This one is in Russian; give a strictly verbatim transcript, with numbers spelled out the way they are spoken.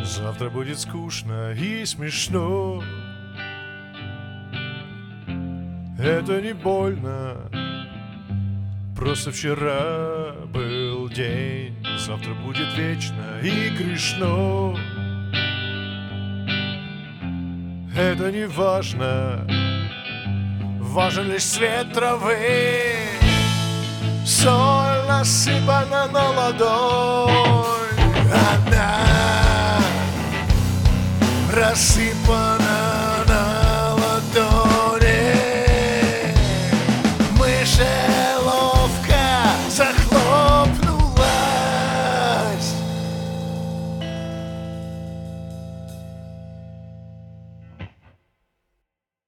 Завтра будет скучно и смешно. Это не больно. Просто вчера был день. Завтра будет вечно и грешно. Это не важно. Важен лишь цвет травы. Соль насыпана на ладонь. Она рассыпана